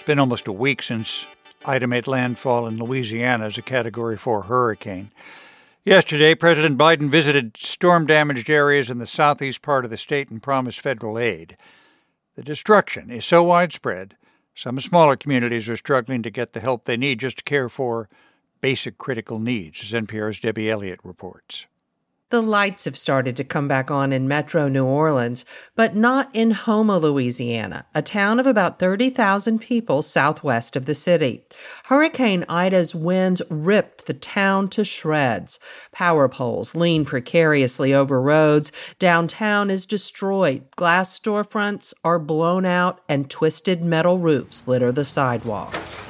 been almost a week since Ida made landfall in Louisiana as a Category 4 hurricane. Yesterday, President Biden visited storm-damaged areas in the southeast part of the state and promised federal aid. The destruction is so widespread, some smaller communities are struggling to get the help they need just to care for basic critical needs, as NPR's Debbie Elliott reports. The lights have started to come back on in metro New Orleans, but not in Houma, Louisiana, a town of about 30,000 people southwest of the city. Hurricane Ida's winds ripped the town to shreds. Power poles lean precariously over roads. Downtown is destroyed. Glass storefronts are blown out, and twisted metal roofs litter the sidewalks.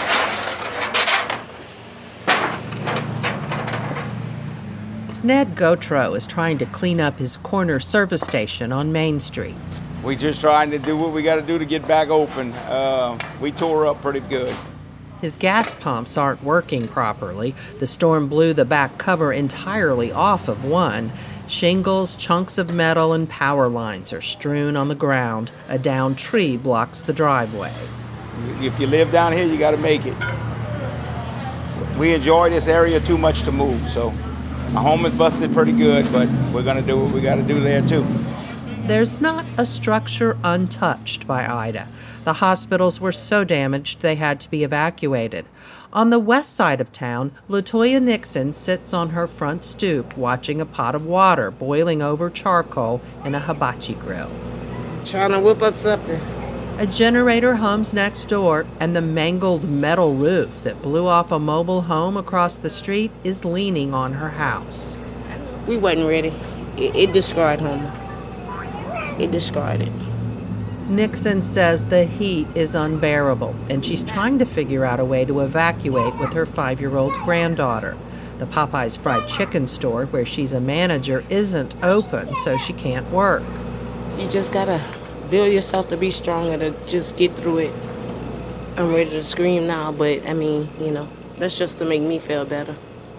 Ned Gautreaux is trying to clean up his corner service station on Main Street. We just trying to do what we got to do to get back open. We tore up pretty good. His gas pumps aren't working properly. The storm blew the back cover entirely off of one. Shingles, chunks of metal, and power lines are strewn on the ground. A downed tree blocks the driveway. If you live down here, you got to make it. We enjoy this area too much to move, so my home is busted pretty good, but we're going to do what we got to do there, too. There's not a structure untouched by Ida. The hospitals were so damaged they had to be evacuated. On the west side of town, Latoya Nixon sits on her front stoop watching a pot of water boiling over charcoal in a hibachi grill. Trying to whip up something. A generator hums next door, and the mangled metal roof that blew off a mobile home across the street is leaning on her house. We wasn't ready. It destroyed Houma. It destroyed it. Nixon says the heat is unbearable, and she's trying to figure out a way to evacuate with her 5-year-old granddaughter. The Popeye's fried chicken store, where she's a manager, isn't open, so she can't work. You just gotta build yourself to be stronger to just get through it. I'm ready to scream now, but I mean, that's just to make me feel better.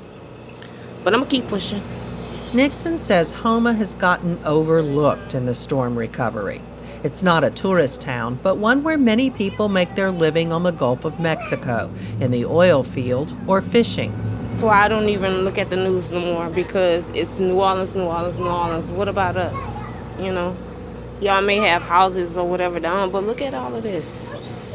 But I'm gonna keep pushing. Nixon says Houma has gotten overlooked in the storm recovery. It's not a tourist town, but one where many people make their living on the Gulf of Mexico, in the oil field, or fishing. That's why I don't even look at the news no more, because it's New Orleans, New Orleans, New Orleans. What about us? Y'all may have houses or whatever down, but look at all of this.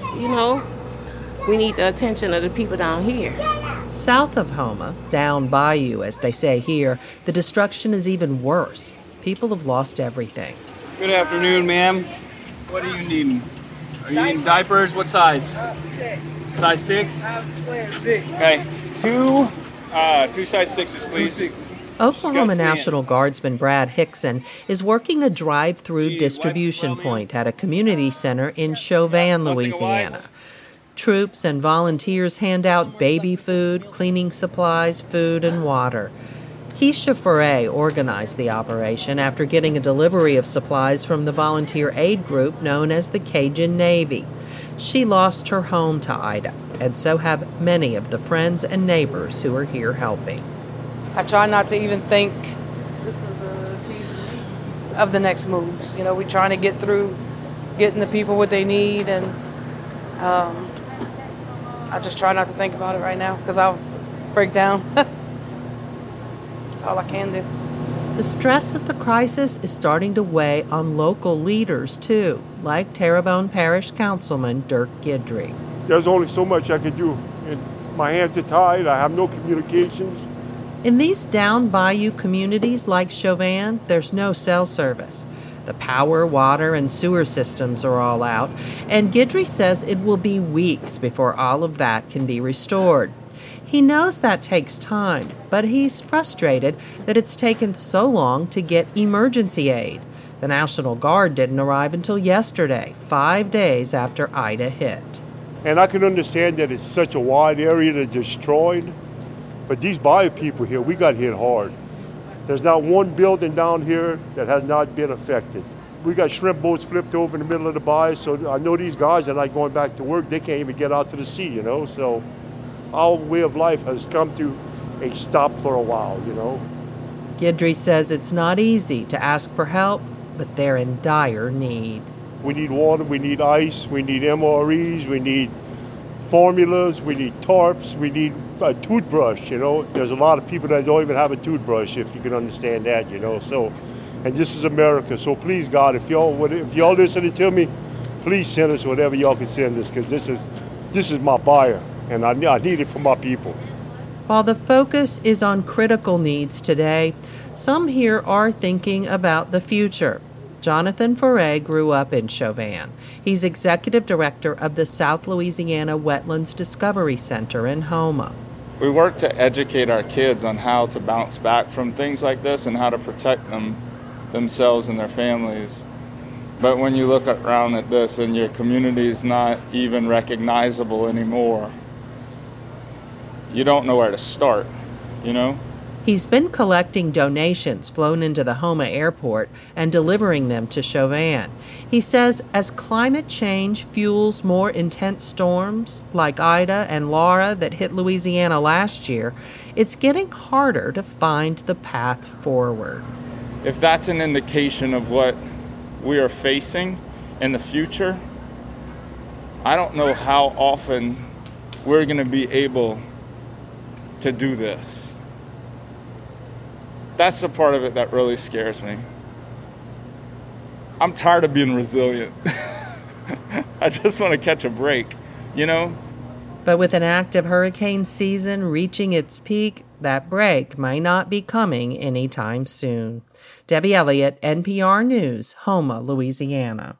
We need the attention of the people down here. South of Houma, down bayou, as they say here, the destruction is even worse. People have lost everything. Good afternoon, ma'am. What are you needing? Are you needing diapers? What size? 6. Size 6? 12. Okay. Two size 6s, please. Oklahoma National Guardsman Brad Hickson is working a drive-through distribution point at a community center in Chauvin, Louisiana. Troops and volunteers hand out baby food, cleaning supplies, food, and water. Keisha Foray organized the operation after getting a delivery of supplies from the volunteer aid group known as the Cajun Navy. She lost her home to Ida, and so have many of the friends and neighbors who are here helping. I try not to even think of the next moves. We're trying to get through getting the people what they need, and I just try not to think about it right now because I'll break down. That's all I can do. The stress of the crisis is starting to weigh on local leaders, too, like Terrebonne Parish Councilman Dirk Guidry. There's only so much I can do. And my hands are tied. I have no communications. In these down bayou communities like Chauvin, there's no cell service. The power, water, and sewer systems are all out, and Guidry says it will be weeks before all of that can be restored. He knows that takes time, but he's frustrated that it's taken so long to get emergency aid. The National Guard didn't arrive until yesterday, 5 days after Ida hit. And I can understand that it's such a wide area that's destroyed, but these bayou people here, we got hit hard. There's not one building down here that has not been affected. We got shrimp boats flipped over in the middle of the bayou, so I know these guys are not going back to work. They can't even get out to the sea, so our way of life has come to a stop for a while, Guidry says it's not easy to ask for help, but they're in dire need. We need water, we need ice, we need MREs, we need formulas, we need tarps, we need a toothbrush, you know. There's a lot of people that don't even have a toothbrush, if you can understand that, you know. So, and this is America, so please, God, if y'all listening to me, please send us whatever y'all can send us, because this is my fire, and I need it for my people. While the focus is on critical needs today, some here are thinking about the future. Jonathan Foray grew up in Chauvin. He's executive director of the South Louisiana Wetlands Discovery Center in Houma. We work to educate our kids on how to bounce back from things like this and how to protect themselves and their families. But when you look around at this and your community is not even recognizable anymore, you don't know where to start, you know? He's been collecting donations flown into the Houma airport and delivering them to Chauvin. He says as climate change fuels more intense storms like Ida and Laura that hit Louisiana last year, it's getting harder to find the path forward. If that's an indication of what we are facing in the future, I don't know how often we're going to be able to do this. That's the part of it that really scares me. I'm tired of being resilient. I just want to catch a break, you know? But with an active hurricane season reaching its peak, that break may not be coming anytime soon. Debbie Elliott, NPR News, Houma, Louisiana.